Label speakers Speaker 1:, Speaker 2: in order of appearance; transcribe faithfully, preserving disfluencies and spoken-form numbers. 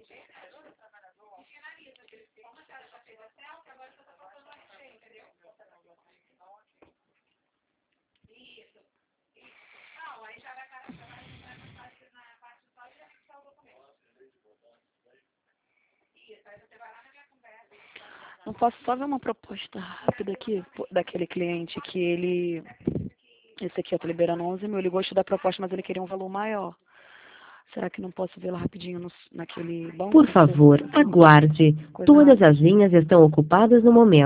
Speaker 1: Não posso só ver uma proposta rápida aqui, pô, daquele cliente que ele... Esse aqui eu tô liberando onze mil, ele gostou da proposta, mas ele queria um valor maior. Será que não posso vê-la rapidinho no, naquele banco?
Speaker 2: Por favor, aguarde.
Speaker 1: Coisa
Speaker 2: Todas
Speaker 1: rápida.
Speaker 2: as linhas estão ocupadas no momento.